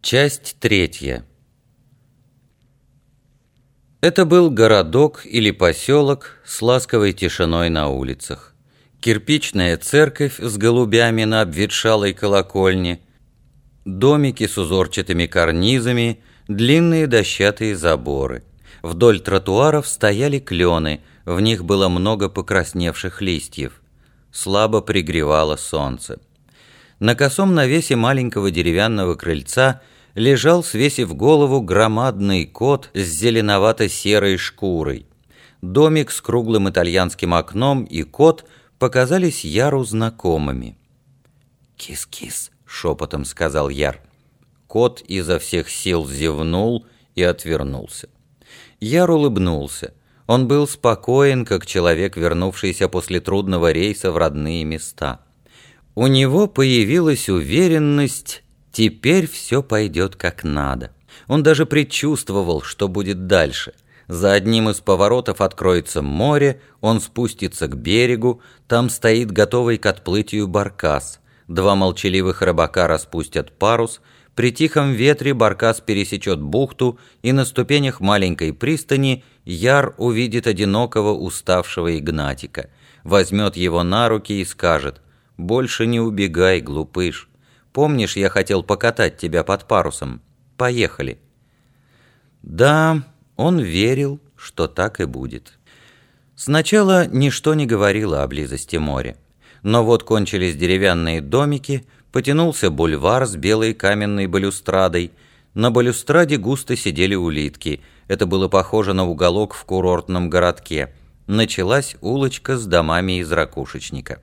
Часть третья. Это был городок или поселок с ласковой тишиной на улицах. Кирпичная церковь с голубями на обветшалой колокольне, домики с узорчатыми карнизами, длинные дощатые заборы. Вдоль тротуаров стояли клены, в них было много покрасневших листьев. Слабо пригревало солнце. На косом навесе маленького деревянного крыльца лежал, свесив голову, громадный кот с зеленовато-серой шкурой. Домик с круглым итальянским окном и кот показались Яру знакомыми. «Кис-кис», — шепотом сказал Яр. Кот изо всех сил зевнул и отвернулся. Яр улыбнулся. Он был спокоен, как человек, вернувшийся после трудного рейса в родные места. У него появилась уверенность, теперь все пойдет как надо. Он даже предчувствовал, что будет дальше. За одним из поворотов откроется море, он спустится к берегу, там стоит готовый к отплытию баркас. Два молчаливых рыбака распустят парус, при тихом ветре баркас пересечет бухту, и на ступенях маленькой пристани Яр увидит одинокого уставшего Игнатика, возьмет его на руки и скажет: «Больше не убегай, глупыш. Помнишь, я хотел покатать тебя под парусом? Поехали». Да, он верил, что так и будет. Сначала ничто не говорило о близости моря. Но вот кончились деревянные домики, потянулся бульвар с белой каменной балюстрадой. На балюстраде густо сидели улитки. Это было похоже на уголок в курортном городке. Началась улочка с домами из ракушечника.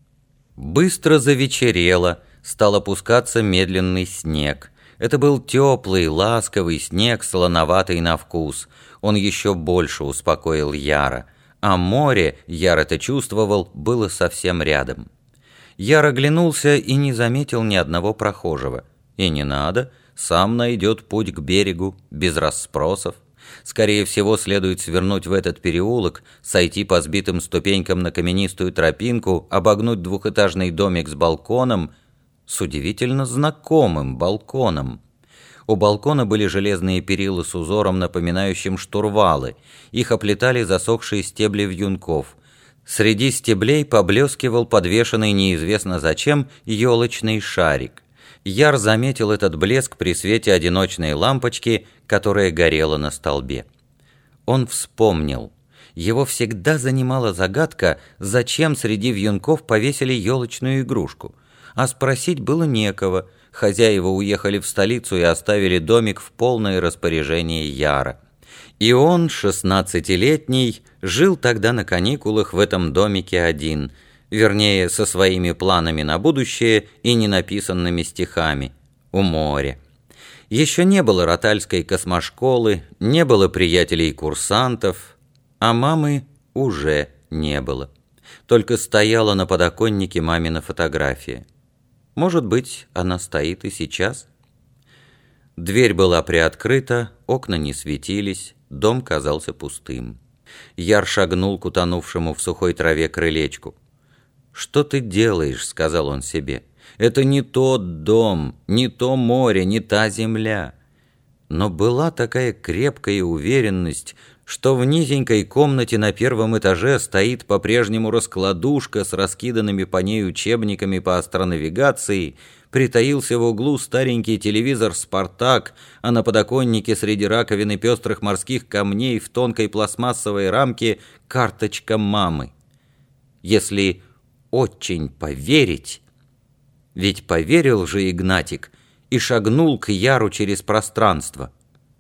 Быстро завечерело, стал опускаться медленный снег. Это был теплый, ласковый снег, солоноватый на вкус. Он еще больше успокоил Яра. А море, Яр это чувствовал, было совсем рядом. Яр оглянулся и не заметил ни одного прохожего. И не надо, сам найдет путь к берегу, без расспросов. Скорее всего, следует свернуть в этот переулок, сойти по сбитым ступенькам на каменистую тропинку, обогнуть двухэтажный домик с балконом, с удивительно знакомым балконом. У балкона были железные перила с узором, напоминающим штурвалы. Их оплетали засохшие стебли вьюнков. Среди стеблей поблескивал подвешенный неизвестно зачем елочный шарик. Яр заметил этот блеск при свете одиночной лампочки, которая горела на столбе. Он вспомнил. Его всегда занимала загадка, зачем среди вьюнков повесили елочную игрушку. А спросить было некого. Хозяева уехали в столицу и оставили домик в полное распоряжение Яра. И он, 16-летний, жил тогда на каникулах в этом домике один, вернее, со своими планами на будущее и ненаписанными стихами, у моря. Еще не было ротальской космошколы, не было приятелей-курсантов, а мамы уже не было. Только стояла на подоконнике мамина фотография. Может быть, она стоит и сейчас? Дверь была приоткрыта, окна не светились, дом казался пустым. Яр шагнул к утонувшему в сухой траве крылечку. «Что ты делаешь?» — сказал он себе. «Это не тот дом, не то море, не та земля». Но была такая крепкая уверенность, что в низенькой комнате на первом этаже стоит по-прежнему раскладушка с раскиданными по ней учебниками по астронавигации, притаился в углу старенький телевизор «Спартак», а на подоконнике среди раковины пестрых морских камней в тонкой пластмассовой рамке карточка мамы. Если очень поверить, ведь поверил же Игнатик и шагнул к Яру через пространство.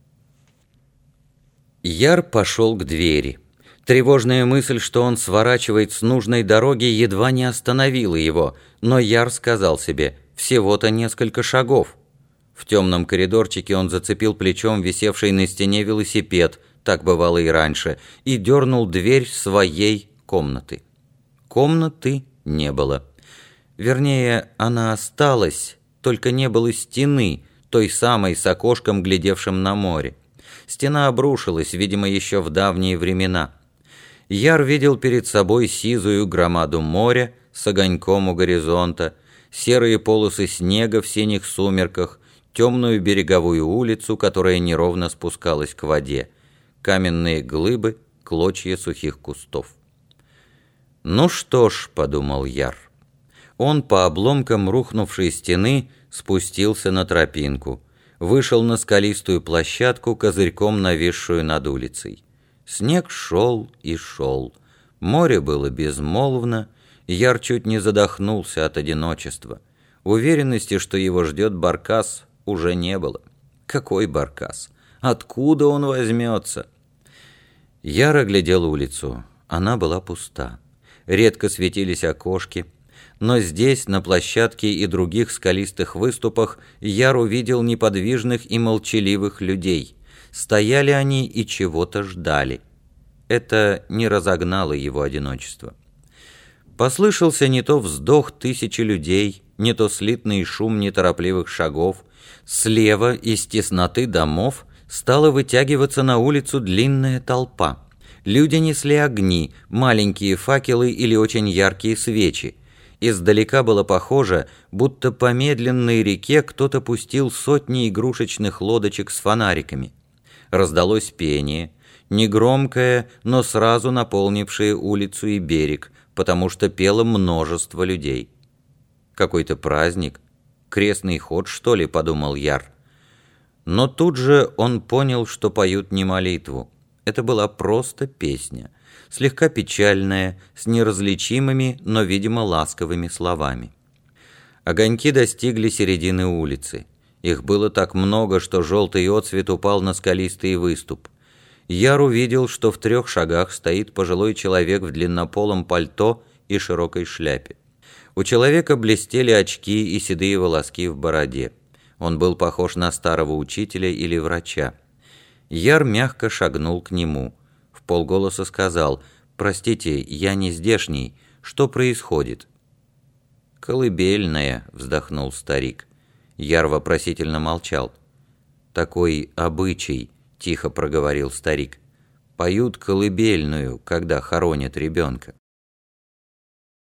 Яр пошел к двери. Тревожная мысль, что он сворачивает с нужной дороги, едва не остановила его, но Яр сказал себе: всего-то несколько шагов. В темном коридорчике он зацепил плечом висевший на стене велосипед, так бывало и раньше, и дернул дверь своей комнаты. Комнаты не было. Вернее, она осталась, только не было стены, той самой с окошком, глядевшим на море. Стена обрушилась, видимо, еще в давние времена. Яр видел перед собой сизую громаду моря с огоньком у горизонта, серые полосы снега в синих сумерках, темную береговую улицу, которая неровно спускалась к воде, каменные глыбы, клочья сухих кустов. «Ну что ж», — подумал Яр. Он по обломкам рухнувшей стены спустился на тропинку, вышел на скалистую площадку, козырьком нависшую над улицей. Снег шел и шел. Море было безмолвно. Яр чуть не задохнулся от одиночества. Уверенности, что его ждет баркас, уже не было. Какой баркас? Откуда он возьмется? Яр оглядел улицу. Она была пуста. Редко светились окошки. Но здесь, на площадке и других скалистых выступах, Яр увидел неподвижных и молчаливых людей. Стояли они и чего-то ждали. Это не разогнало его одиночество. Послышался не то вздох тысячи людей, не то слитный шум неторопливых шагов. Слева из тесноты домов стала вытягиваться на улицу длинная толпа. Люди несли огни, маленькие факелы или очень яркие свечи. Издалека было похоже, будто по медленной реке кто-то пустил сотни игрушечных лодочек с фонариками. Раздалось пение, негромкое, но сразу наполнившее улицу и берег, потому что пело множество людей. «Какой-то праздник? Крестный ход, что ли?» — подумал Яр. Но тут же он понял, что поют не молитву. Это была просто песня, слегка печальная, с неразличимыми, но, видимо, ласковыми словами. Огоньки достигли середины улицы. Их было так много, что желтый отсвет упал на скалистый выступ. Яр увидел, что в 3 шагах стоит пожилой человек в длиннополом пальто и широкой шляпе. У человека блестели очки и седые волоски в бороде. Он был похож на старого учителя или врача. Яр мягко шагнул к нему. Вполголоса сказал: «Простите, я не здешний. Что происходит?» «Колыбельная», — вздохнул старик. Яр вопросительно молчал. «Такой обычай», — тихо проговорил старик. «Поют колыбельную, когда хоронят ребенка».